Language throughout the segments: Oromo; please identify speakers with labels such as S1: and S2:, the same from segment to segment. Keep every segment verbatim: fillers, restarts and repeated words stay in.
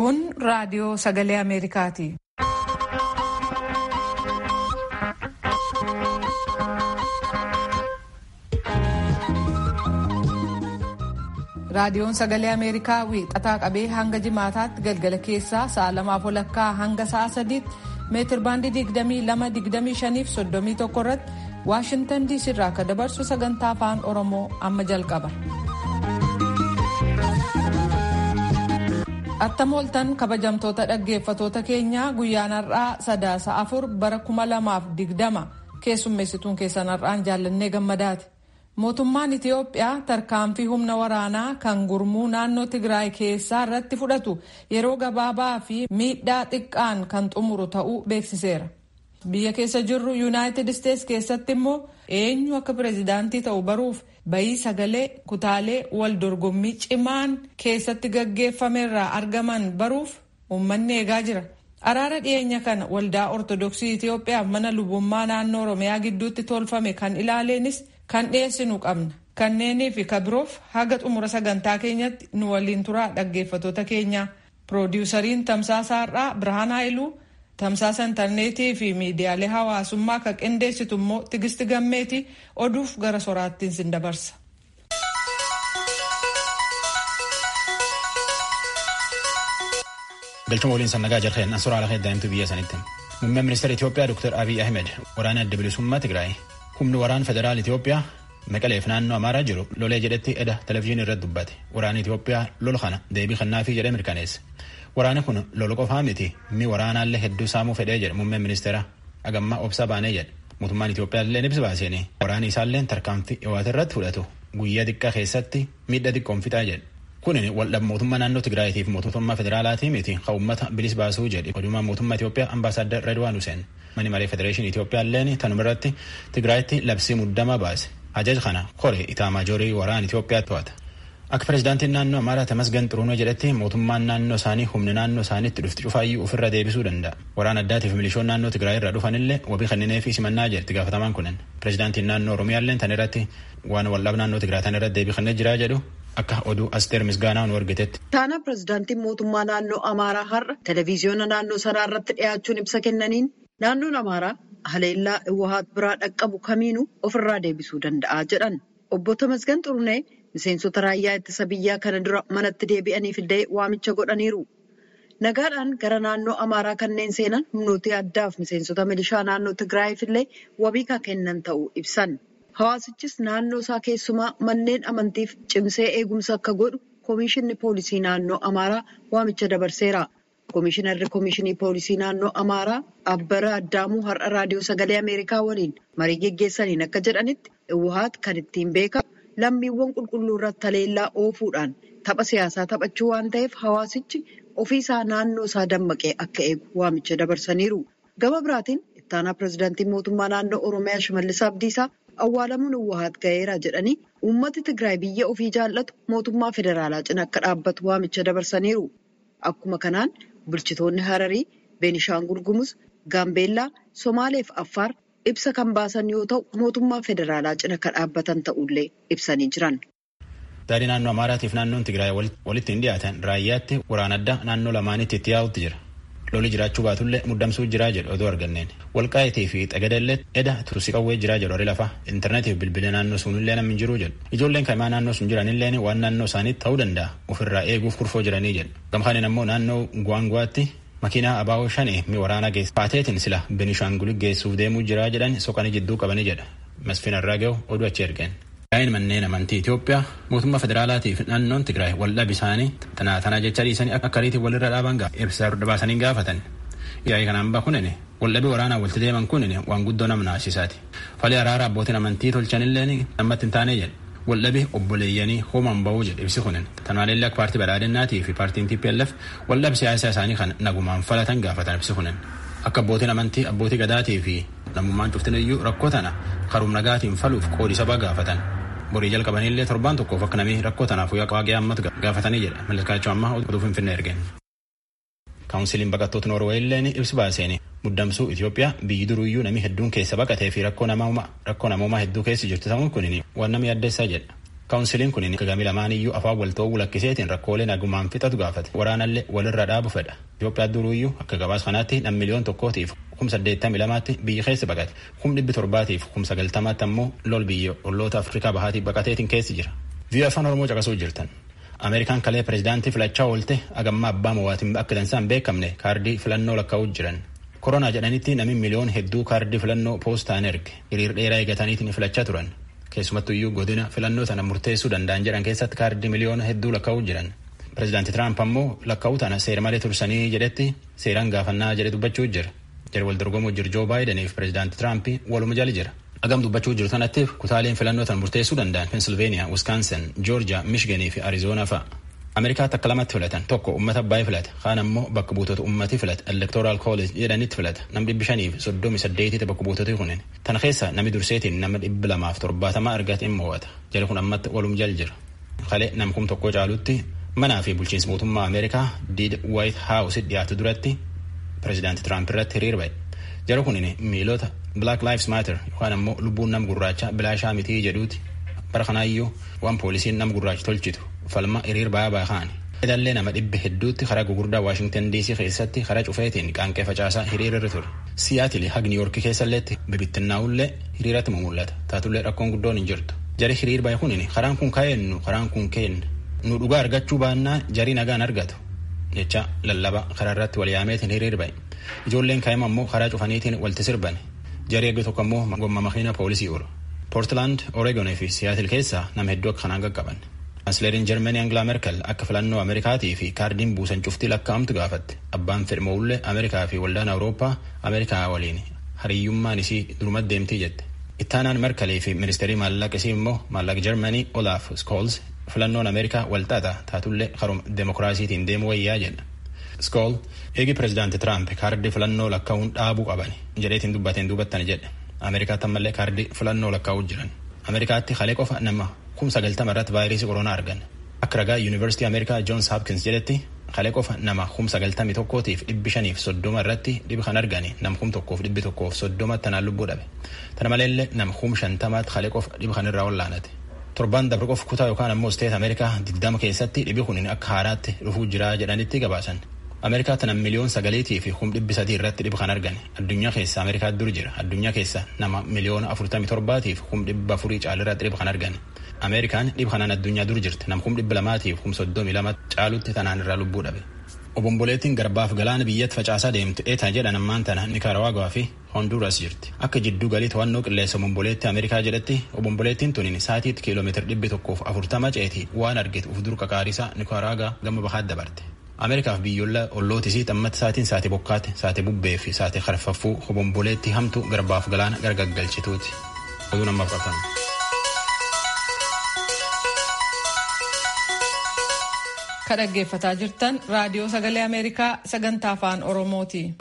S1: Kun raadiyoo sagalee Ameerikaati. Raadiyoon sagalee Ameerikaa wiixataa qabee hanga jimaataatti galgala keessaa sa'a lamaaf walakkaa hanga sa'a sadiitti meetir baandii digdamii lama digdamii shaniif soddomii tokko irratti Waashintan diisii irraa akka dabarsu sagantaa afaan Oromoo amma jalqaba. Attam ooltan kabajamtoota dhaggeeffatoota keenyaa guyyaan har'aa sadaasa afur bara kuma lamaaf digdama keessummeessituun keessan har'aan jaallannee gammadaati. Mootummaan Itiyoophiyaa tarkaanfii humna waraanaa kan gurmuu naannoo Tigraay keessaa irratti fudhatu yeroo gabaabaa fi miidhaa xiqqaan kan xumuru ta'uu beeksiseera. Biyya keessa jirru Yuunaayitid Isteets keessatti immoo eenyu akka pireezidaantii ta'u baruuf bayii sagalee kutaalee wal dorgommii cimaan keessatti gaggeeffamerraa argaman baruuf uummanni eegaa jira. Araara dhiyeenya kana waldaa Ortodoksii Itiyoophiyaaf mana lubummaa naannoo Oromiyaa gidduutti tolfame kan ilaaleenis kan dhiyeessinu qabna. Kanneenii fi kabiroof haga xumura sagantaa keenyatti nu waliin turaa dhaggeeffatoota keenya. Piroodiwusariin Tamsaasa Har'aa Birhaan Haayiluu, Tamsaasa intarneetii fi miidiyaalee hawaasummaa kan qindeessitu immoo Tigisti Gammeetii oduuf gara soraattiin sin dabarsa.
S2: Galchuma waliin sannagaa jalqeen an suuraa lafee daa'imtuu biyya sanitti. Muummeen ministeera Itiyoophiyaa Dr. Abiy Ahmed waraana adda bilisummaa Tigraay humni waraana federaal Itiyoophiyaa Maqaleef naannoo Amaaraa jiru lolee jedhetti eda televezyiinii irratti dubbate. Waraana Itiyoophiyaa lola kana deebii kennaafii jedhee mirkaneesse. Waraanni kun lola qofaa miti mi waraanaallee hedduu saamuu fedhee jedhe muummeen ministeera agammaa obsa baanee jedhe. Mootummaan Itiyoophiyaa illee ibsa baaseen waraanni isaallee tarkaanfii dhiwaate irratti fudhatu guyyaa xiqqaa keessatti miidhaa xiqqoon fixaa jedhe. Kunin waldhabbii mootummaa naannoo Tigraayiitiif mootummaa federaalaatii miti kan uummata bilis baasuu jedhe odumaan mootummaa Itiyoophiyaa ambaasaadar Redwaan Hussein. Mani maree federeeshinii Itiyoophiyaa illeen tanuma irratti Tigraayitti labsii muddamaa baase. Ajaja kana koree itaamaajorii waraana Itiyoophiyaa to'ata. Akka pireezidaantiin naannoo Amaaraa Tamasgan Xuruunoo jedhetti mootummaan naannoo isaanii humni naannoo isaaniitti dhufti cufaayyuu ofirra deebisuu danda'a. Waraana addaatiif milishoon naannoo Tigraay irraa dhufanillee wabii kenninee fi simannaa jedhe gaafatamaan kunin. Pireezidaantiin naannoo Oromiyaallee tan irratti waan waldhabbii naannoo Tigraay tan irratti deebii kennee jiraa jedhu akka oduu Asteer Misgaanaa nu argitetti.
S3: Taana pireezidaantiin mootummaa naannoo Amaaraa har'a televezyiyoona naannoo sanaa irratti dhiyaachuun ibsa kennaniin naannoon Amaaraa haleellaa Iwahaat biraa dhaqqabu kamiinuu ofirraa deebisuu danda'a jedhan. Obbo Tamasgan Xurunee miseensota raayyaa ittisa biyyaa kana dura manatti deebi'aniif illee waamicha godhaniiru. Nagaadhaan gara naannoo Amaaraa kanneen seenan humnoota addaaf miseensota milishaa naannoo Tigraayiif illee wabii kan kennan ta'uu ibsan. Hawaasichis naannoo isaa keessumaa manneen amantiif cimsee eegumsa akka godhu Koomishinni Poolisii Naannoo Amaaraa waamicha dabarseera. Koomishinarri Koomishinii Poolisii Naannoo Amaaraa Abbara Addaamuu har'a raadiyoo sagalee Ameerikaa waliin marii geggeessaniin akka jedhanitti Iwahaat kan ittiin beekamu lammiiwwan qulqulluu irratti haleellaa oofuudhaan tapha siyaasaa taphachuu waan ta'eef hawaasichi ofiisaa naannoo isaa dammaqee akka eegu waamicha dabarsaniiru. Gama biraatiin ittaanaa pireezidaantiin mootummaa naannoo Oromiyaa Shimallis Abdiisaa awwaalamuun Iwahaat ga'eera jedhanii uummati Tigraay biyya ofii jaallatu mootummaa federaalaa cina akka dhaabbatu waamicha dabarsaniiru. Akkuma kanaan bulchitoonni Hararii, Beenishaangul Gumuz, Gaambeellaa, Somaalee fi Affaar ibsa kan baasan yoo ta'u mootummaa federaalaa cina akka dhaabbatan ta'ullee ibsanii jiran.
S2: Daadhii naannoo Amaaraatiif naannoon Tigraay walitti hin dhiyaatan raayyaatti waraana addaa naannoo lamaanitti itti yaa'utti jira. Loli jiraachuu baatullee muddamsuu jiraa jedhu oduu arganneen. Walqaayitii fi Xagadeellee eda tursi qawwee jiraa jedhu horii lafaa intarneetiif bilbila naannoo sunillee namni jiruu jedhu. Ijoolleen kaimaa naannoo sun jiranillee waan naannoo isaaniitti ta'uu danda'a ofirraa eeguuf kurfoo jiranii jedhu. Gamkaaniin ammoo naannoo Gwaangwaatti makiinaa abaaboo shanii mi waraana geessa. Paateetiin sila Beenishaangul geessuuf deemuu jiraa jedhan soqanii jidduu qabanii jedha. Masfiin Arraaga'u oduu achi ergeen. Yaa'in manneen amantii Itiyoophiyaa mootummaa federaalaatiif naannoon Tigraay waldhabbii isaanii tanaa tanaa jecha dhiisanii akka ariitiin walirra dhaaban ibsa baasanii gaafatan. Yaa'ii kanaan baa kunin waldhabbii waraanaa walitti deeman kunin waan guddoo nama naasisaati. Falii araara abbootiin amantii tolchanillee namatti hin taane jedhe. Waldhabbii obboleeyyanii hoomaan ba'uu jedhe ibsi kunin. Tanaallee akka paartii badhaadhinnaatii fi paartiin T P L F waldhabbii siyaasaa isaanii kan nagumaan falatan gaafatan ibsi kunin. Akka abbootiin amantii abbootii gadaatii fi namummaan cuftiniyyuu rakkoo tana karuum nagaatiin faluuf qoodi sabaa gaafatan. Borii jalqabanillee torbaan tokkoof akka namni rakkoo tanaaf waaqee ammatu gaafatanii jedha. Malakaachuu ammaa oduu Finfinnee ergeen. Kaawunsiliin baqattoota Noorweeyilleen ibsi baaseen muddamsuu Itiyoophiyaa biyyi duruyyuu namni hedduun keessa baqatee fi rakkoo namoomaa hedduu keessa jirtu ta'uun kun waan nama yaaddeessaa jedha. Kaawunsiliin kun gami lamaan iyyuu afaan walta'uu lakkiseetiin rakkoolee nagumaan fixatu gaafate. Waraanallee walirra dhaabu fedha. Itoophiyaa duruuyyuu akka gabaas kanaatti nam miliyoon tokkootiif kum saddeettamii lamaatti biyya keessa baqate. Kum dhibbi torbaatiif kum sagaltamaatti ammoo lol biyya olloota Afrikaa bahaatiif baqateetiin keessi jira. Biyya afaan Oromoo caqasuu jirtan. Ameerikaan kalee pireezidaantii filachaa oolte agamma abbaa mo'aatiin akka dansaan beekamne kaardii filannoo lakkaa'uu jiran. Koronaa jedhanitti namni miliyoon hedduu kaardii filannoo poostaan erge hiriir dheeraa eegataniitiin filachaa turan. Keessumattuu iyyuu godina filannoo sana murteessuu danda'an jedhan keessatti kaardii miliyoona hedduu lakkaa'uu jiran. Pireezidaantii Tiraamp ammoo lakkaa'uu tana seera malee tursanii jedhetti seeraan gaafannaa jedhe dubbachuu jira. Jara wal dorgomuu jiru Joo Baayidaniif pireezidaantii Tiraamp waluma jala jira. Agam dubbachuu jiru sanatti kutaaleen filannoo sana murteessuu danda'an Pennsylvania, Wisconsin, Georgia, Michigan fi Arizona fa'a. Ameerikaatti akka lamatti filatan tokko uummata baay'ee filata kaan ammoo bakka buutota uummati filata electoral college jedhanitti filata namni dhibbi shaniif soddomi saddeetitti bakka buutota kunin tana keessa namni durseetiin nama dhibbi lamaaf torbaatama argate hin mo'ata jala kun ammatti walum jal jira kalee namkum tokko caalutti manaa fi bulchiinsa mootummaa Ameerikaa diida White House dhiyaatu duratti pireezidaantii Tiraamp irratti hiriir ba'e jala kunin miilota Black Lives Matter yookaan ammoo lubbuun nam gurraacha bilaashaa mitii jedhuuti bara kanaayyuu waan poolisiin nam gurraacha tolchitu falma hiriir ba'aa ba'aan. Edallee nama dhibbi hedduutti karaa gugurdaa Washington D C keessatti karaa cufeetiin qaanqee facaasaa hiriirarra ture. Siyaatili hag New York keessalleetti bibittinnaa'ullee hiriiratti mul'ata. Taatullee rakkoon guddoon hin jirtu. Jari hiriir ba'e kunin karaan kun ka'eennu karaan kun kenna. Nu dhugaa argachuu baannaa jarii nagaan argatu. Jecha lallaba karaa irratti wal yaameetiin hiriir ba'e. Ijoolleen kaa'ima ammoo karaa cufaniitiin walti sirban. Jarii eegdu tokko ammoo gomma makiina poolisii oolu. Portland, Oregon fi Seattle keessaa nama hedduu akka kanaan qaqqaban. Kansleeriin Jarmanii Angela Merkel akka filannoo Ameerikaatii fi kaardiin buusan cuftii lakkaa'amtu gaafatte. Abbaan fedhimoollee Ameerikaa fi waldaan Awurooppaa Ameerikaa waliin hariyyummaan isii durumatti deemtii jette. Ittaanaan Merkelii fi ministeerii maallaqisii immoo maallaqa Jarmanii Olaf Scholz filannoon Ameerikaa walxaxaa taatullee karuma demokiraasiitiin deemuu wayyaa jedha. Scholz eegi pireezidaantii Tiraamp kaardii filannoo lakkaa'uun dhaabuu qaban jedheetiin dubbateen duubattan jedhe. Ameerikaatti ammallee kaardii filannoo lakkaa'uu jiran. Ameerikaatti kalee qofa nama kum sagaltama irratti vaayirasii koronaa argan. Akka ragaa Yuunivarsiitii Ameerikaa Johns Hopkins jedhetti kalee qofa nama kum sagaltamii tokkootiif dhibbi shaniif soddoma irratti dhibi kan argani nam kum tokkoof dhibbi tokkoof soddoma tanaan lubbuu dhabe. Tana maleellee nam kum shantamaatti kalee qofa dhibi kan irraa wallaanate. Torban dabre qofa kutaa yookaan ammoo isteet Ameerikaa digdama keessatti dhibi kunin akka haaraatti dhufuu jira jedhanitti gabaasan. Ameerikaa tana miliyoon sagaleetii fi kum dhibbi sadii irratti dhibi kan argani. Addunyaa keessa Ameerikaa dur jira. Addunyaa keessa nama miliyoona afurtamii torbaatiif kum dhibba afurii caalirratti dhibi kan argani. Ameerikaan dhibi kanaan addunyaa dur jirti. Nam kum dhibba lamaatiif kum soddomii lama caalutti tanaan irraa lubbuu dhabe. Obomboleettiin garbaaf galaana biyyatti facaasaa deemtu eetaa jedhan ammaan tana Nikaraaguaa fi Honduras jirti. Akka jidduu galii to'annoo qilleensa obomboleetti Ameerikaa jedhatti obomboleettiin tunin saatiitti kiiloomeetira dhibbi tokkoof afurtama ceetii waan argitu uf dur qaqaarisaa Nikaraagaa gama bahaat dabarte. Ameerikaaf biyyoolaa ollootisii xammatti saatiin saate bokkaate saate bubbee fi saate harfaffuu obomboleetti hamtu garbaaf galaana gargaggalchituuti. Oduu namaaf qabatan.
S1: Ka dhaggeeffataa jirtan raadiyoo sagalee Ameerikaa sagantaa afaan Oromooti.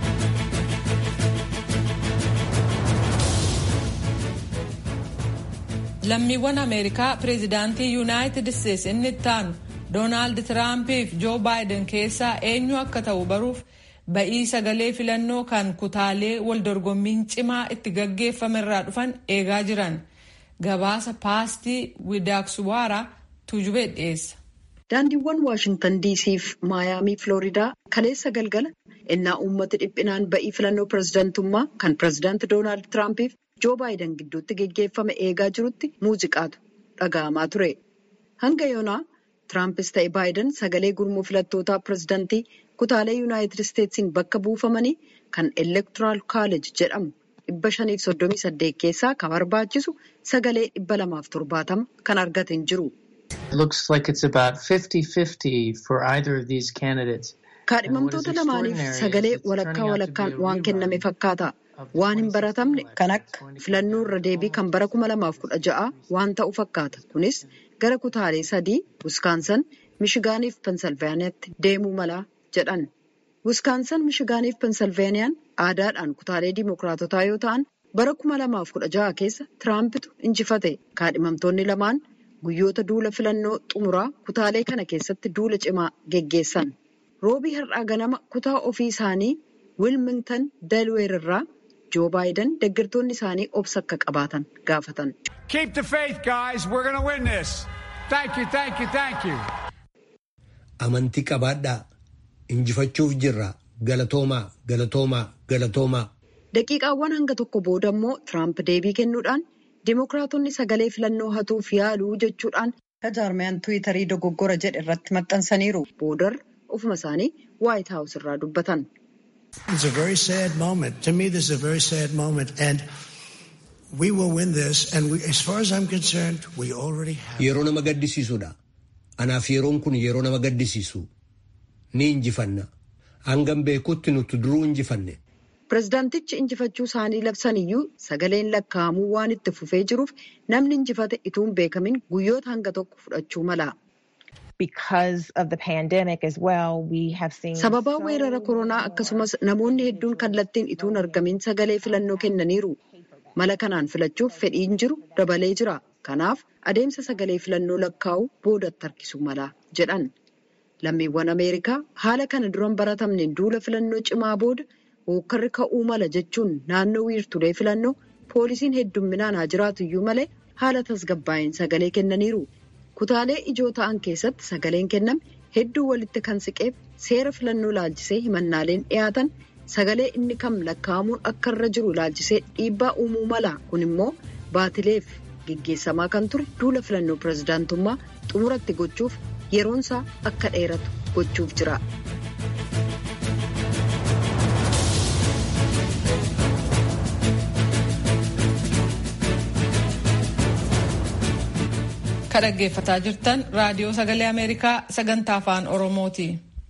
S1: Lammiiwwan Ameerikaa pireezidaantii Yuunaayitid Isteetsi inni itti aanu Doonaald Tiraampiif Joo Baayiden keessaa eenyu akka ta'u baruuf ba'ii sagalee filannoo kan kutaalee wal dorgommiin cimaa itti gaggeeffame irraa dhufan eegaa jiran. Gabaasa paastii Widaakswaara Tuujubee dhiyeessa.
S3: Daandiiwwan Waashingtan D C fi Maayaamii Filooridaa kaleessa galgala innaa uummati dhiphinaan ba'ii filannoo pireezidantummaa kan pireezidaanti Doonaald Tiraampiif Joo Baayiden gidduutti gaggeeffame eegaa jirutti muuziqaatu dhaga'amaa ture. Hanga yoonaa Tiraampis ta'e Baayiden sagalee gurmuu filattootaa pireezidantii kutaalee Yuunaayitid Isteetsiin bakka buufamanii kan Electoral College jedhamu dhibba shaniif soddomii saddeet keessaa kan barbaachisu sagalee dhibba lamaaf torbaatama kan argate hin jiru. Kaadhimamtoota lamaaniif sagalee walakkaa walakkaan waan kenname fakkaata. Waan hin baratamne kan akka filannoo irra deebii kan bara kuma lamaaf kudha ja'a waan ta'u fakkaata. Kunis gara kutaalee sadii Wiskaansan, Mishigaanii fi Pensilvaaniyaatti deemuu mala jedhan. Wiskaansan, Mishigaanii fi Pensilvaaniyaan aadaadhaan kutaalee Dimookiraatotaa yoo ta'an bara kuma lamaaf kudha ja'a keessa Tiraampitu injifate. Kaadhimamtoonni lamaan guyyoota duula filannoo xumuraa kutaalee kana keessatti duula cimaa geggeessan. Roobii har'aa ganama kutaa ofii isaanii Wilmington Delaware irraa Joo Baayiden deeggartoonni isaanii obsa akka qabaatan gaafatan.
S4: Keep the faith, guys. We're going to win this. Thank you, thank you, thank you.
S5: Amantii qabaadhaa. Injifachuuf jirra. Galatoomaa, galatoomaa, galatoomaa.
S3: Daqiiqaawwan hanga tokko booda immoo Tiraamp deebii kennuudhaan Dimookiraatonni sagalee filannoo hatuuf yaaluu jechuudhaan jaarmiyaan Tiwiitarii dogoggora jedhe irratti maxxansaniiru. Boodar ofuma isaanii Waayit Haawus irraa dubbatan.
S6: It's a very sad moment. To me, this is a very sad moment, and we will win this. And we, as far as I'm concerned, we already have.
S5: Yeroo nama gaddisiisudha. Anaaf yeroon kun yeroo nama gaddisiisu. Ni injifanna. Hangam beekutti nuti duruu injifanne.
S3: Pireezidaantichi injifachuu isaanii labsaniyyuu sagaleen lakkaa'amuu waan itti fufee jiruuf namni injifate ituun beekamin guyyoota hanga tokko fudhachuu mala.
S7: Because of the pandemic as well, we have seen.
S3: Sababa weerara koronaa akkasumas namoonni hedduun kallattiin ituun argamin sagalee filannoo kennaniiru. Mala kanaan filachuuf fedhiin jiru dabalee jira. Kanaaf adeemsa sagalee filannoo lakkaa'uu boodatti harkisuu mala jedhan. Lammiiwwan Ameerikaa haala kana duran baratamneen duula filannoo cimaa booda hookkarri ka'uu mala jechuun naannoo wiirtulee filannoo poolisiin heddumminaan haa jiraatu iyyuu malee haala tasgabbaa'een sagalee kennaniiru. Kutaalee ijoo ta'an keessatti sagaleen kenname hedduu walitti kan siqeef seera filannoo laalchisee himannaaleen dhiyaatan sagalee inni kam lakkaa'amuun akka irra jiru laalchisee dhiibbaa uumuu mala. Kun immoo baatileef geggeessamaa kan ture duula filannoo pireezidaantummaa xumuratti gochuuf yeroonsaa akka dheeratu gochuuf jira.
S1: Kan dhaggeeffataa jirtan raadiyoo sagalee Ameerikaa sagantaa afaan Oromooti.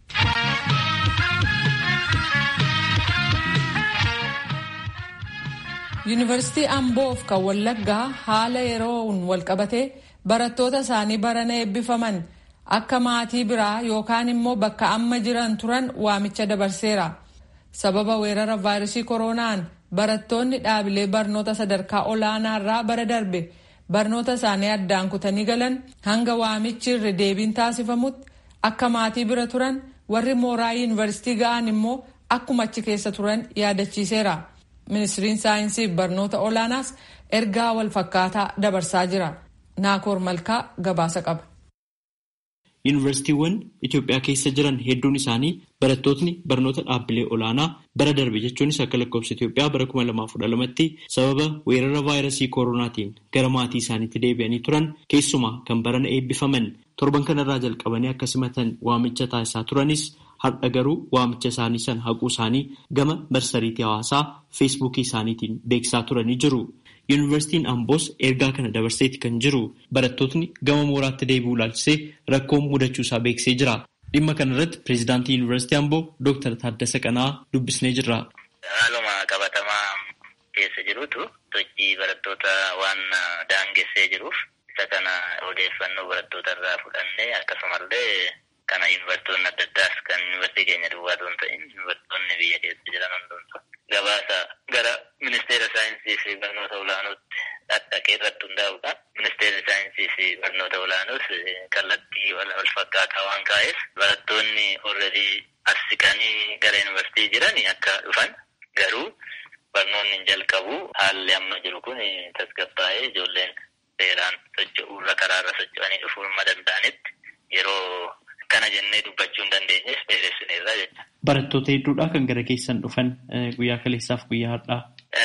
S1: Yuunivarsiitii Amboof kan Wallaggaa haala yeroon walqabatee barattoota isaanii barana eebbifaman akka maatii biraa yookaan immoo bakka amma jiran turan waamicha dabarseera. Sababa weerara vaayirasii koronaan barattoonni dhaabilee barnoota sadarkaa olaanaarraa bara darbe barnoota isaanii addaan kutanii galan hanga waamichi irra deebiin taasifamutti akka maatii bira turan warri mooraa yuunivarsiitii ga'an immoo akkuma achi keessa turan yaadachiiseera. Ministiriin saayinsii barnoota olaanaas ergaa wal fakkaataa dabarsaa jira. Naakoor Malkaa gabaasa qaba.
S8: Yuunivarsiitiiwwan Itoophiyaa keessa jiran hedduun isaanii barattootni barnoota dhaabbilee olaanaa bara darbe jechuunis akka lakkoofsa Itoophiyaa bara kuma lamaaf kudha lamatti sababa weerara vaayirasii koronaatiin gara maatii isaaniitti deebi'anii turan keessumaa kan barana eebbifaman torban kanarraa jalqabanii akka simatan waamicha taasisaa turanis har'a garuu waamicha isaanii san haquu isaanii gama marsariitii hawaasaa feesbuukii isaaniitiin beeksisaa turanii jiru. Yuunivarsiitiin Amboos ergaa kana dabarseeti kan jiru barattootni gama mooraatti deebi'uu laalchisee rakkoon mudachuu isaa beeksisee jira. Dhimma kanarratti pireezidaantii Yuunivarsiitii Amboo Dooktar Taaddasa Qanaa dubbisnee jirra.
S9: Haaluma qabatamaa keessa jirutu sochii barattoota waan daangessee jiruuf isa kana odeeffannoo barattoota irraa fudhannee akkasumallee kana yuunivarsiitonni adda addaas kan yuunivarsiitii keenya duwwaa osoo hin ta'in yuunivarsiitonni biyya keessa jiran hundumtu gabaasa gara ministeera saayinsii fi barnoota olaanootti dhaqee irratti hundaa'uudhaan ministeerri saayinsii fi barnoota olaanoos kallattii wal fakkaataa waan kaa'eef barattoonni already as siqanii gara yuunivarsiitii jiran akka dhufan garuu barnoonni hin jalqabu haalli amma jiru kun tasgabbaa'ee ijoolleen seeraan socho'uu irra karaarra socho'anii dhufuu hin danda'anitti yeroo kana jennee dubbachuu hin dandeenyeef dheeressineerra jecha.
S8: Barattoota hedduudhaa kan gara keessan dhufan guyyaa kaleessaaf guyyaa har'aa.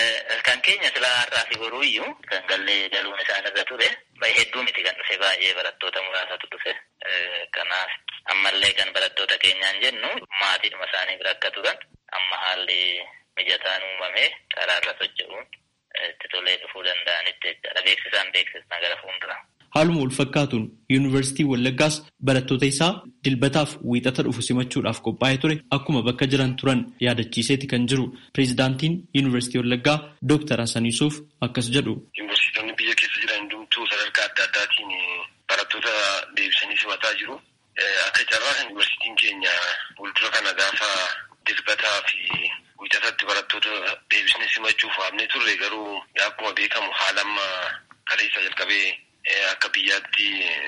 S9: Kan keenya silaa har'aa fi boruu iyyuu kan gallee galuun isaanirra ture hedduu miti kan dhufe baay'ee barattoota muraasatu dhufe. Kanaaf ammallee kan barattoota keenyaan jennu maatiidhuma isaanii bira akka turan amma haalli mijataan uumamee karaarra socho'uun itti tolee dhufuu danda'anitti jechaadha. Beeksisaan beeksisna gara fuulduraa.
S8: Haaluma wal fakkaatuun yuunivarsiitii Wallaggaas barattoota isaa dilbataaf wiixata dhufu simachuudhaaf qophaa'ee ture akkuma bakka jiran turan yaadachiiseeti kan jiru pireezidaantiin yuunivarsiitii Wallaggaa Dooktar Hasan Yuusuf akkas jedhu.
S10: Yuunivarsiitonni biyya keessa jiran hundumtuu sadarkaa adda addaatiin barattoota deebisanii simataa jiru. Akka carraa kan yuunivarsiitiin keenya fuuldura kana gaafa dilbataa fi wiixatatti barattoota deebisanii simachuuf waamnee turre garuu akkuma beekamu haala amma kaleessa jalqabee akka biyyaatti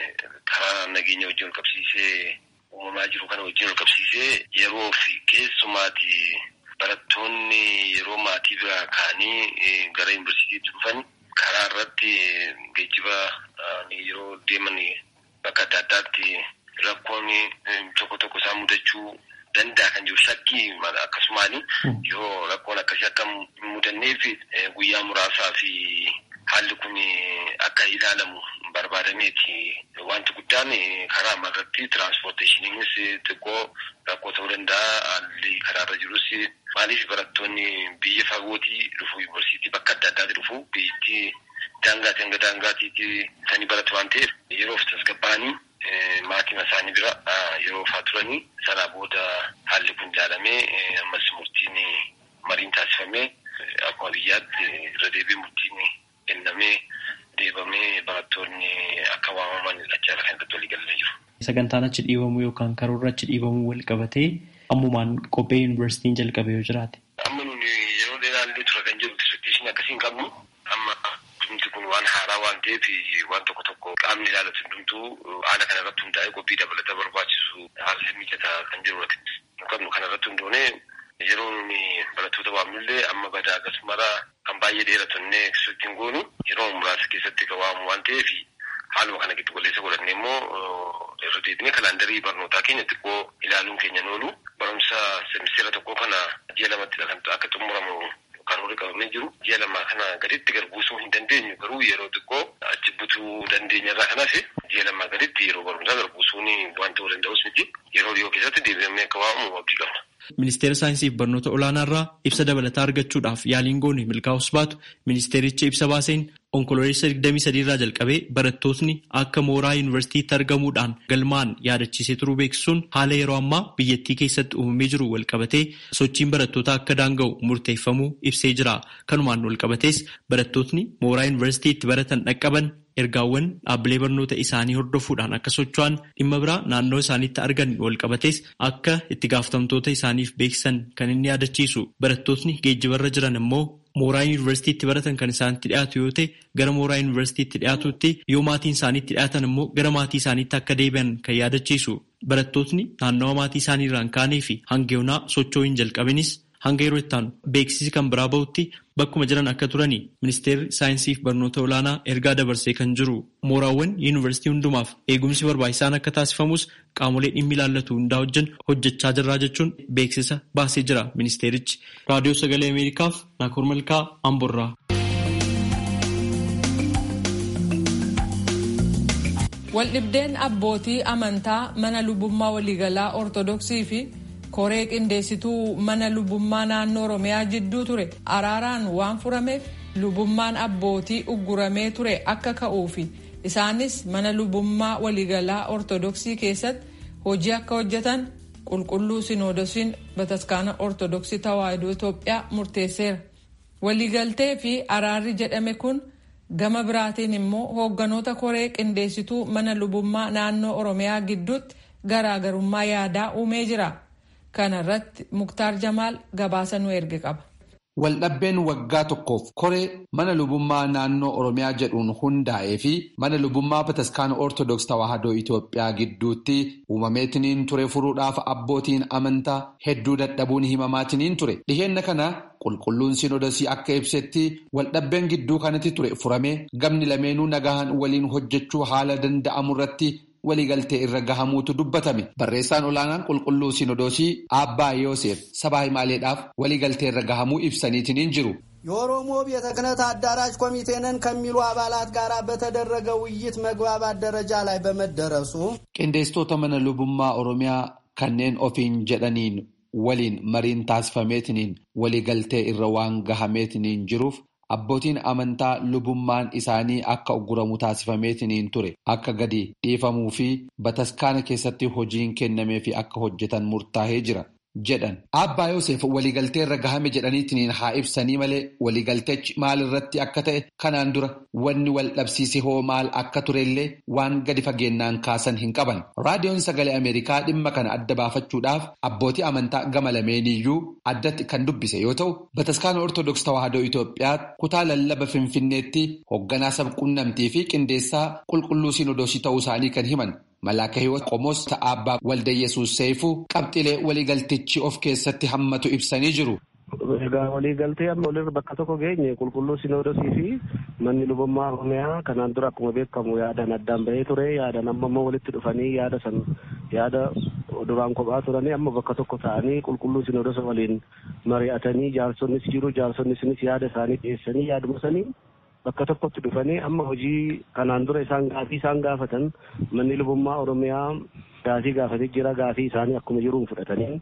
S10: karaa nageenya wajjin wal qabsiisee uumamaa jiru kana wajjin wal qabsiisee yeroo fi keessumaati barattoonni yeroo maatii biraa ka'anii gara yuunivarsiitiitti dhufan karaa irratti geejjiba yeroo deeman bakka adda addaatti rakkoon tokko tokko isaan mudachuu danda'a kan jiru shakkii akkasumaan yoo rakkoon akkasii akka mudanneef guyyaa muraasaa fi haalli kun akka ilaalamu barbaadameeti. Wanti guddaan karaa amarratti tiraanspoorteeshiniinis xiqqoo rakkoo ta'uu danda'a. Haalli karaarra jirus maaliif barattoonni biyya fagootii dhufu yuunivarsiitii bakka adda addaatti dhufu biyyattii daangaatii hanga daangaatiitti sanii baratu waan ta'eef yeroo of tasgabbaa'anii maatii isaanii bira yeroo fa'aa turanii sanaa booda haalli kun ilaalamee ammas murtiin mariin taasifamee akkuma biyyaatti irra deebi'ee murtiin kennamee deebamee barattoonni akka waamaman achaara kan irratti walii galee jiru.
S8: Sagantaan achi dhiibamuu yookaan karoorra achi dhiibamuu wal qabatee ammumaan qophee yuunivarsiitiin jalqabe yoo jiraate.
S10: Amma nuni yeroo dheeraallee tura kan jiru ekspekteeshinii akkasii hin qabnu. Amma dhumti kun waan haaraa waan ta'eef waan tokko tokko qaamni ilaalatu hundumtuu haala kana irratti hundaa'ee qophii dabalata barbaachisu haalli mijataa kan jiru nu qabnu kana irratti hundoonee yeroo nuni barattoota waamnullee amma badaa akkasumara kan baay'ee dheeratonnee ekspektiin goonu yeroo muraasa keessatti kan waamu waan ta'eef haaluma kana giddu galeessa godhannee immoo irra deebinee kalaandarii barnootaa keenya xiqqoo ilaaluun keenya oolu barumsa semisteera tokkoo kana ji'a lamattidha kan akka xumuramu karoora qabamee jiru. Ji'a lamaa kana gaditti garbuusuu hin dandeenyu garuu yeroo xiqqoo achi butuu dandeenya irraa kanaaf ji'a lamaa gaditti yeroo barumsaa garbuusuun waan ta'uu danda'us miti yeroo dhiyoo keessatti deebi'amee akka waamamu abdii qabna.
S8: Ministeera saayinsii fi barnoota olaanaa irraa ibsa dabalataa argachuudhaaf yaaliin goone milkaa'us baatu ministeericha ibsa baaseen onkololeessa digdamii sadii irraa jalqabee barattootni akka mooraa yuunivarsiitiitti argamuudhaan galmaan yaadachiisee turuu beeksisuun haala yeroo ammaa biyyattii keessatti uumamee jiru walqabatee sochiin barattootaa akka daanga'u murteeffamuu ibsee jira. Kanumaan walqabatees barattootni mooraa yuunivarsiitiitti baratan dhaqqaban ergaawwan dhaabbilee barnoota isaanii hordofuudhaan akka socho'an dhimma biraa naannoo isaaniitti argan walqabatees akka itti gaafatamtoota isaaniif beeksisan kan inni yaadachiisu. Barattootni geejjibarra jiran immoo mooraa yuunivarsiitiitti baratan kan isaanitti dhiyaatu yoo ta'e gara mooraa yuunivarsiitiitti dhiyaatutti yoo maatiin isaaniitti dhiyaatan immoo gara maatii isaaniitti akka deebi'an kan yaadachiisu. Barattootni naannawa maatii isaanii irraan kaanee fi hanga yoonaa socho'uu hin jalqabinis hanga yeroo itti aanu beeksisi kan biraa bahutti bakkuma jiran akka turani ministeerri saayinsii fi barnoota olaanaa ergaa dabarsee kan jiru. Mooraawwan yuunivarsiitii hundumaaf eegumsi barbaachisaan akka taasifamus qaamolee dhimmi ilaallatu hundaa wajjin hojjechaa jirraa jechuun beeksisa baasee jira ministeerichi. Raadiyoo Sagalee Ameerikaaf Naakoor Malkaa Amborraa.
S1: Waldhibdeen abbootii amantaa mana lubummaa waliigalaa Ortodoksii fi koree qindeessituu mana lubummaa naannoo Oromiyaa jidduu ture araaraan waan furameef lubummaan abbootii ugguramee ture akka ka'uufi isaanis mana lubummaa waliigalaa Ortodoksii keessatti hojii akka hojjetan qulqulluu sinoodosiin bataskaana Ortodoksii Tawaahidoo Itoophiyaa murteesseera. Waliigaltee fi araarri jedhame kun gama biraatiin immoo hoogganoota koree qindeessituu mana lubummaa naannoo Oromiyaa gidduutti garaagarummaa yaadaa uumee jira. Kana irratti Muktaar Jamaal gabaasa nu erge qaba.
S11: Waldhabbeen waggaa tokkoof koree mana lubummaa naannoo Oromiyaa jedhuun hundaa'ee fi mana lubummaa bataskaana Ortodoks Tawaahidoo Itoophiyaa gidduutti uumameetiniin ture furuudhaaf abbootiin amantaa hedduu dadhabuun himamaatiniin ture. Dhiheenna kana qulqulluun sinodosii akka ibsetti waldhabbeen gidduu kanatti ture furamee gamni lameenuu nagahaan waliin hojjechuu haala danda'amu irratti waliigaltee irra gahamuutu dubbatame. Barreessaan olaanaan qulqulluu sinodosii Abbaa Yoosef sabaa himaaleedhaaf waliigaltee irra gahamuu ibsaniitiin jiru.
S12: የኦሮሞ ቤተ ክህነት አዳራሽ ኮሚቴንን ከሚሉ አባላት ጋር በተደረገ ውይይት መግባባት ደረጃ ላይ በመደረሱ
S11: qindeessitoota mana lubummaa Oromiyaa kanneen ofiin jedhaniin waliin mariin taasifameetiniin waliigaltee irra waan gahameetiniin jiruuf abbootiin amantaa lubummaan isaanii akka ugguramu taasifameetiniin ture akka gadi dhiifamuu fi bataskaana keessatti hojiin kennamee fi akka hojjetan murtaa'ee jira jedhan. Abbaa Yoosef waliigaltee irra gahame jedhaniitiin haa ibsanii malee waliigaltechi maal irratti akka ta'e kanaan dura wanni wal dhabsiise hoo maal akka turellee waan gadi fageennaan kaasan hin qaban. Raadiyoon Sagalee Ameerikaa dhimma kana adda baafachuudhaaf abbootii amantaa gama lameeniyyuu addatti kan dubbise yoo ta'u bataskaana Ortodoks Tawaahidoo Itoophiyaa kutaa lallaba Finfinneetti hoogganaa sabquunnamtii fi qindeessaa qulqulluu sinodosii ta'uu isaanii kan himan. Malaaka Hiwoot Qomoos Abbaa Walda Yesuus Seefuu qabxilee waliigaltichi of keessatti hammatu ibsanii jiru.
S13: Egaa walii galtee amma walirra bakka tokko geenye qulqulluu Sinoodosii fi manni lubummaa Oromiyaa kanaan dura akkuma beekamu yaadan addaan bahee ture. Yaadan amma immoo walitti dhufanii yaada san yaada duraan kophaa turanii amma bakka tokko ta'anii qulqulluu Sinoodosa waliin mari'atanii jaarsonnis jiru jaarsonnis yaada isaanii dhiyeessanii yaaduma sanii bakka tokkotti dhufanii amma hojii kanaan dura isaan gaafii isaan gaafatan manni lubummaa Oromiyaa gaafii gaafatee jira. Gaafii isaanii akkuma jiruun fudhatanii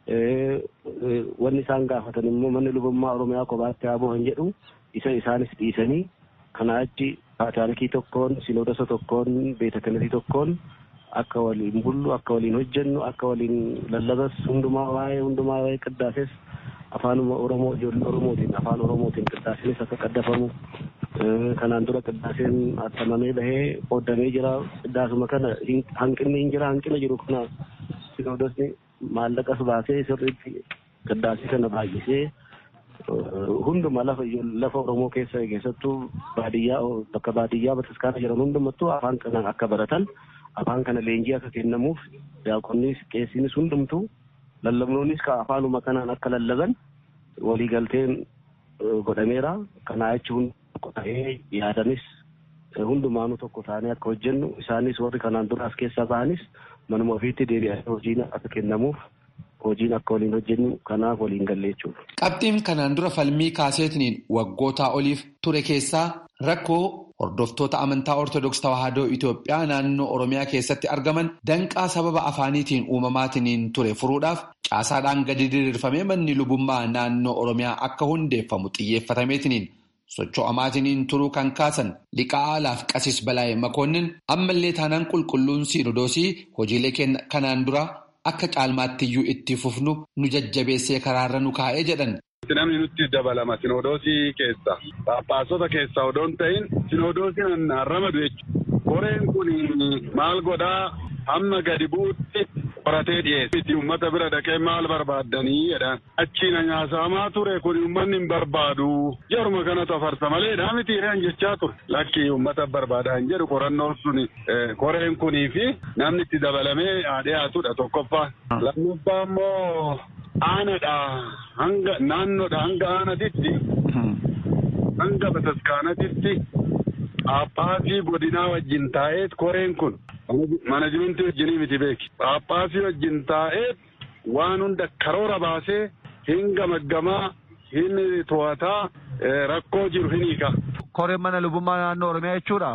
S13: wanni isaan gaafatan immoo manni lubummaa Oromiyaa kophaatti haa bu'an jedhu isa isaanis dhiisanii kana achi paataalikii tokkoon Sinoodosa tokkoon beeta kanatii tokkoon akka waliin bullu akka waliin hojjennu akka waliin lallabas hundumaa waa'ee hundumaa waa'ee qiddaases afaan Oromoo ijoollee Oromootiin afaan Oromootiin qiddaasinis akka qaddafamu kanaan dura qiddaaseen attamamee bahee qoodamee jira. Qiddaasuma kana hanqinni hin jira. Hanqina jiru kana Sinoodosni maallaqas baasee sirriitti qiddaasii kana baay'isee hunduma lafa lafa Oromoo keessa keessattuu baadiyyaa bakka baadiyyaa bataskaana jiran hundumattuu afaan kana akka baratan afaan kana leenjii akka kennamuuf daaqonnis qeessinis hundumtuu lallabnoonis ka afaanuma kanaan akka lallaban waliigalteen godhameera. Kana jechuun tokko ta'ee yaadanis hundumaanuu tokko ta'anii akka hojjennu isaanis warri kanaan dura as keessaa ba'anis manuma ofiitti deebi'anii hojiin akka kennamuuf hojiin akka waliin hojjennu kanaaf waliin galleechuudha.
S11: Qabxiin kanaan dura falmii kaaseetiniin waggootaa oliif ture keessaa rakkoo hordoftoota amantaa Ortodoksii Tawaahidoo Itoophiyaa naannoo Oromiyaa keessatti argaman danqaa sababa afaaniitiin uumamaatiniin ture furuudhaaf caasaadhaan gadi diriirfamee manni lubummaa naannoo Oromiyaa akka hundeeffamu xiyyeeffatameetiniin socho'amaatiniin turuu kan kaasan liqaa'aalaaf qasis balaa'ee makoonnin ammallee taanaan qulqulluun Sinoodosii hojiilee kanaan dura akka caalmaattiyyuu itti fufnu nu jajjabeessee karaarra nu kaa'ee jedhan.
S14: Namni nutti dabalama Sinoodosii keessa Phaaphaasota keessa odoon ta'in Sinoodosiin ramadu jechuudha. Koreen kun maal godhaa hamma gadi bu'utti qoratee dhiyeessi. Uummata bira dhaqee maal barbaaddanii jedhan. Achiin nyaasamaa ture kun uummanni hin barbaadu. Jaruma kanatu afarsa malee dhaamiti hireen jechaa ture. Lakkii uummata barbaadaa hin jedhu qorannoon sun koreen kunii fi namni itti dabalamee dhiyaatudha tokkoffaa. Lammaffaa immoo aanadha hanga naannoodha hanga aanatitti hanga bataskaanatitti Phaaphaasii godinaa wajjin taa'eet koreen kun manajimentii wajjinii miti beeki. Phaaphaasii wajjin taa'eet waan hunda karoora baasee hin gamaggamaa hin to'ataa rakkoo jiru hin hiika.
S15: Koreen mana lubummaa naannoo Oromiyaa jechuudha.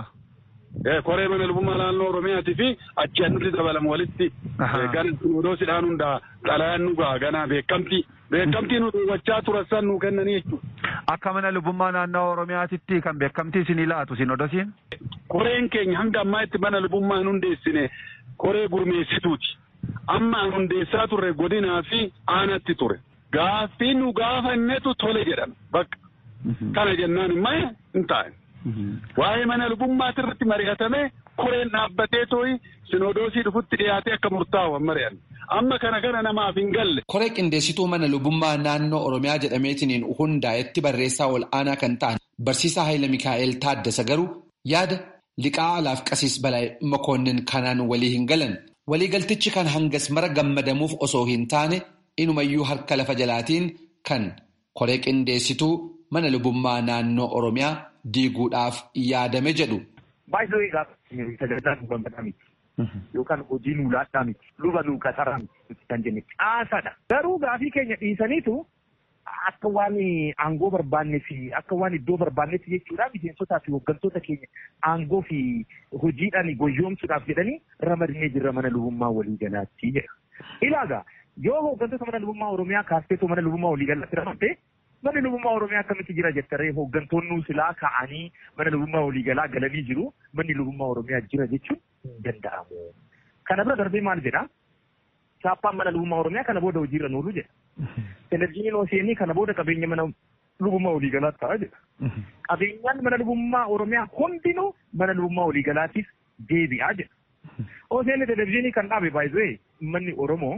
S14: Koree mana lubummaa naannoo Oromiyaatii fi achi nuti dabalamu walitti gara Sinoodosiidhaan hundaa xalayaan nu ga'a ganaa beekamtii beekamtii nu wachaa turan nu kennanii jechuudha.
S15: Akka mana lubummaa naannoo Oromiyaatitti kan beekamtii isinii laatu Sinoodosiin?
S14: Koreen keenya hanga ammaa itti mana lubummaa hin hundeessine koree gurmeessituuti. Amma hundeessaa turre godinaa fi aanatti ture. Gaaffii nu gaafannetu tole jedhama bakka. Kana jennaan immoo hin taa'e. Waa'ee mana lubummaati irratti mari'atame koreen dhaabbatee tooyi Sinoodosii dhufutti dhiyaatee akka murtaa'u mari'an. Amma kana kana namaaf hin galle.
S11: Koree qindeessituu mana lubummaa naannoo Oromiyaa jedhameetiniin hundaa'etti barreessaa ol aanaa kan ta'an barsiisaa Haayila Mikaa'el Taaddasa garuu yaada liqaa'aalaaf qasiis balaa'ee makoonnin kanaan walii hin galan. Waliigaltichi kan hangas mara gammadamuuf osoo hin taane inumayyuu harka lafa jalaatiin kan koree qindeessituu mana lubummaa naannoo Oromiyaa diiguudhaaf yaadame jedhu.
S16: Baay'ee gaafa tajaajila nu gammadaa miti. Yookaan hojii nu laadhaa miti. Luba nu qasaraa miti kan jenne caasaadha. Garuu gaafii keenya dhiisaniitu akka waan aangoo barbaannee fi akka waan iddoo barbaannetti jechuudha miseensotaa fi hooggantoota keenya aangoo fi hojiidhaan goyyoomsuudhaaf jedhanii ramadnee jirra mana lubummaa waliigalaatti jedha. Ilaagaa yoo hooggantoota mana lubummaa Oromiyaa kaasteetoo mana lubummaa waliigalaatti ramadde Manni lubummaa Oromiyaa akkamitti jira jettaree hooggantoonni silaa ka'anii mana lubummaa waliigalaa galanii jiru. Manni lubummaa Oromiyaa jira jechuun hin danda'amu. Kana bira darbee maal jedhaa? Chaappaan mana lubummaa Oromiyaa kana booda hojiirra oolu jedha. Televizyiiniin O C N kana booda qabeenya mana lubummaa waliigalaa ta'a jedha. Qabeenyaan mana lubummaa Oromiyaa hundinuu mana lubummaa waliigalaatiif deebi'aa jedha. O C N televizyiinii kan dhaabe baay'ee manni Oromoo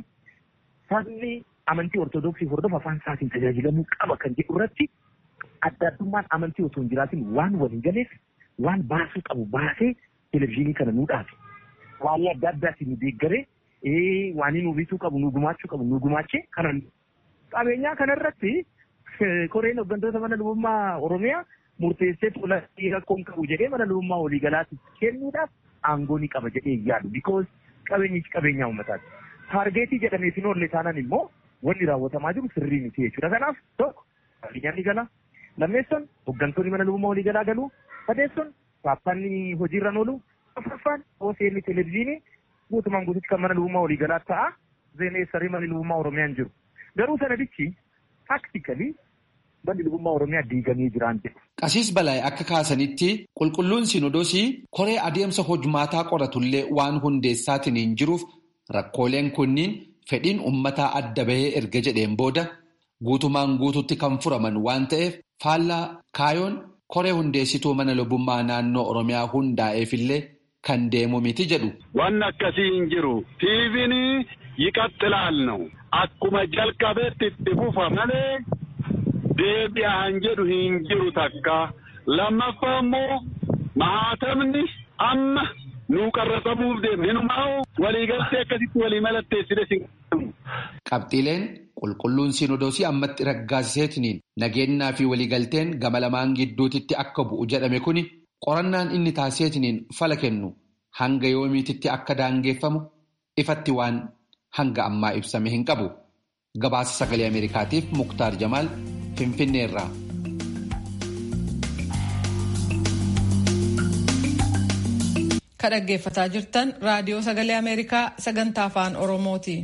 S16: sabni amantii ortodoksii hordofa afaan isaatiin tajaajilamuu qaba kan jedhu irratti adda addummaan amantii otoo hin jiraatin waan waliin galeef waan baasuu qabu baasee televizyiinii kana nuu dhaabe. Waan adda addaatiin nu deeggaree waan nu bituu qabu nu gumaachuu qabu nu gumaachee kanan qabeenyaa kanarratti koreen hooggantoota mana lubummaa Oromiyaa murteessee tola rakkoon qabu jedhee mana lubummaa waliigalaatti kennuudhaaf aangoo ni qaba jedhee yaadu. Because qabeenyi qabeenyaa uummataati. Taargeetii jedhamee fi oolle taanaan immoo wanni raawwatamaa jiru sirrii miti jechuudha. Kanaaf tokko qabeenyaan ni gala. Lammeesson hooggantoonni mana lubummaa waliigalaa galu. Sadeesson saaphanni hojiirra oolu. Afuraffaan O C N televezyiinii guutumaan guututti kan mana lubummaa waliigalaa ta'a. Zeeneessarii mana lubummaa Oromiyaan jiru. Garuu sanadichi taktikalii manni lubummaa Oromiyaa diigamee jiraan jedhu.
S11: Qasiis Balaay akka kaasanitti qulqulluun Sinodoosii koree adeemsa hojmaataa qoratullee waan hundeessaatiin hin jiruuf rakkooleen kunniin fedhiin uummataa adda bahee erga jedheen booda guutumaan guututti kan furaman waan ta'eef faallaa kaayoon koree hundeessituu mana lubummaa naannoo Oromiyaa hundaa'eefillee kan deemu miti jedhu.
S14: Waan akkasii hin jiru. Tiiviin yiqaxilaal ነው akkuma jalqabeetti itti fufa malee deebi'aan jedhu hin jiru takka. Lammaffaa immoo maatamni amma nuu qarrasamuuf deeme hinumaa waliigaltee akkasitti walii mallatteessite sin.
S11: Qabxiileen qulqulluun Sinodoosii ammatti raggaasiseetiniin nageenyaa fi waliigalteen gama lamaan gidduutitti akka bu'u jedhame kuni qorannaan inni taasiseetiniin fala kennu hanga yoomiititti akka daangeeffamu ifatti waan hanga ammaa ibsame hin qabu. Gabaasa sagalee Ameerikaatiif Muktaar Jamaal Finfinneerraa.
S1: Kan dhaggeeffataa jirtan raadiyoo sagalee Ameerikaa sagantaa afaan Oromooti.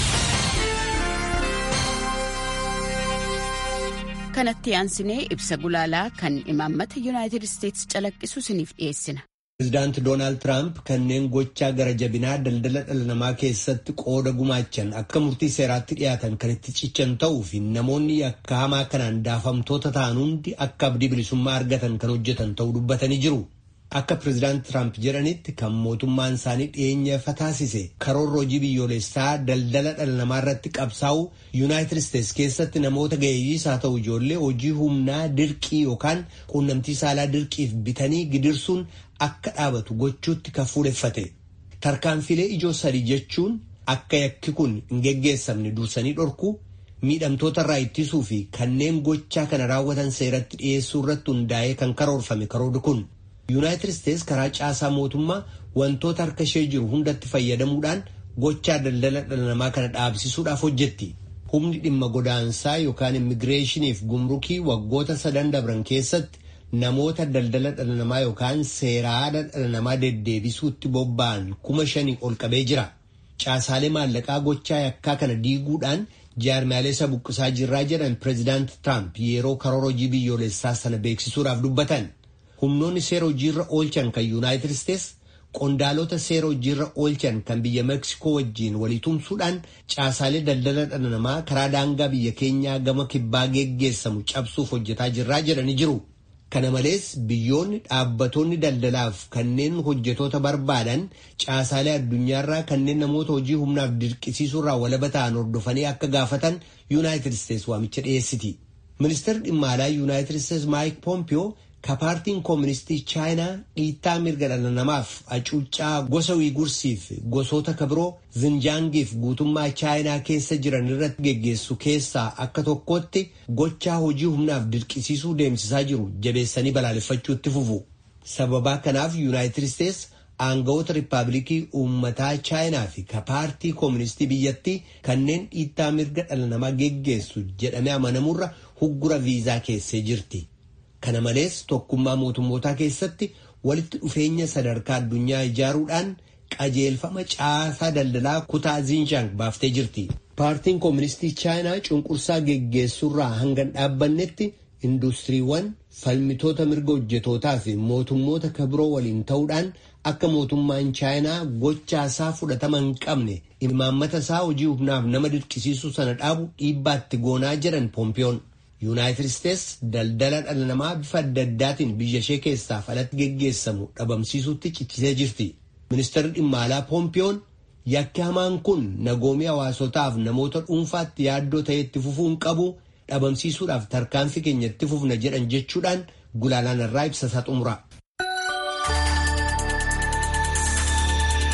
S17: Kanatti aansinee ibsa gulaalaa kan imaammata Yuunaayitid Isteetsi calaqqisu isiniif dhiyeessina.
S5: Pireezidaanti Doonaald Tiraamp kanneen gochaa gara jabinaa daldala dhala namaa keessatti qooda gumaachan akka murtii seeraatti dhiyaatan kan itti cichan ta'uu fi namoonni yakka hamaa kanaan daafamtoota ta'an hundi akka abdii bilisummaa argatan kan hojjetan ta'uu dubbatanii jiru. Akka pireezidaanti Tiraamp jedhanitti kan mootummaan isaanii dhiyeenya ifa taasise karoora hojii biyyoolessaa daldala dhala namaa irratti qabsaa'u Yuunaayitid Isteetsi keessatti namoota ga'eeyyiis haa ta'u ijoollee hojii humnaa dirqii yookaan quunnamtii saalaa dirqiif bitanii gidirsuun akka dhaabatu gochuutti kan fuudheffate. Tarkaanfilee ijoo sadii jechuun akka yakki kun hin geggeessamne dursanii dhorkuu, miidhamtoota irraa ittisuu fi kanneen gochaa kana raawwatan seeratti dhiyeessuu irratti hundaa'ee kan karoorfame karoorri kun. Yuunaayitid Isteetsi karaa caasaa mootummaa wantoota harka ishee jiru hundatti fayyadamuudhaan gochaa daldala dhala namaa kana dhaabsisuudhaaf hojjetti. Humni dhimma godaansaa yookaan immigireeshiniif gumrukii waggoota sadan dabran keessatti namoota daldala dhala namaa yookaan seeraa dhala namaa deddeebisuutti bobba'an kuma shanii ol qabee jira. Caasaalee maallaqaa gochaa yakkaa kana diiguudhaan jaarmaalee isa buqqisaa jirraa jedhan pireezidaanti Tiraamp yeroo karoora hojii biyyoolessaa sana beeksisuudhaaf dubbatan. Humnoonni seera hojiirra oolchan kan Yuunaayitid Isteetsi qondaalota seera hojiirra oolchan kan biyya Meeksikoo wajjiin walii tumsuudhaan caasaalee daldala dhala namaa karaa daangaa biyya keenyaa gama kibbaa geggeessamu cabsuuf hojjetaa jirraa jedhanii jiru. Kana malees biyyoonni dhaabbattoonni daldalaaf kanneen hojjetoota barbaadan caasaalee addunyaarraa kanneen namoota hojii humnaaf dirqisiisuurraa walaba ta'an hordofanii akka gaafatan Yuunaayitid Isteetsi waamicha dhiyeessiti. Ministeerri dhimma alaa Yuunaayitid Isteetsi Maayik Poompiyoo ka paartiin kooministii chaayinaa dhiittaa mirga dhala namaaf hacuuccaa gosa wiigursiif gosoota kabiroo zinjaangiif guutummaa chaayinaa keessa jiran irratti geggeessu keessaa akka tokkotti gochaa hojii humnaaf dirqisiisuu deemsisaa jiru jabeessanii balaaleffachuutti fufu. Sababaa kanaaf Yuunaayitid Isteetsi aangawoota Riippaabilikii Uummataa Chaayinaa fi ka paartii kooministii biyyattii kanneen dhiittaa mirga dhala namaa geggeessu jedhamee amanamurra huggura viizaa keessee jirti. Kana malees tokkummaa mootummootaa keessatti walitti dhufeenya sadarkaa addunyaa ijaaruudhaan qajeelfama caasaa daldalaa kutaa Xinjiang baaftee jirti. Paartiin kooministii Chaayinaa cunqursaa geggeessurraa hanga dhaabbannetti industiriiwwan falmitoota mirga hojjetootaa fi mootummoota kabiroo waliin ta'uudhaan akka mootummaan Chaayinaa gochaasaa fudhatama hin qabne imaammata isaa hojii humnaaf nama dirqisiisuu sana dhaabu dhiibbaatti goonaa jedhan Poompiyoon. Yuunaayitid Isteetsi daldala dhala namaa bifa adda addaatiin biyya ishee keessaaf alatti geggeessamu dhabamsiisuutti ciccisee jirti. Ministeerri dhimma alaa Poompiyoon yakki hamaan kun nagoomii hawaasotaaf namoota dhuunfaatti yaaddoo ta'etti fufuu hin qabu dhabamsiisuudhaaf tarkaanfii keenya itti fufna jedhan jechuudhaan gulaalaan irraa ibsasaa xumura.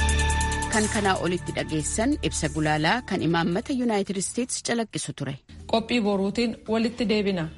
S17: Kan kanaa olitti dhageessan ibsa gulaalaa kan imaammata Yuunaayitid Isteetsi calaqqisu ture.
S1: qophii boruutiin walitti deebina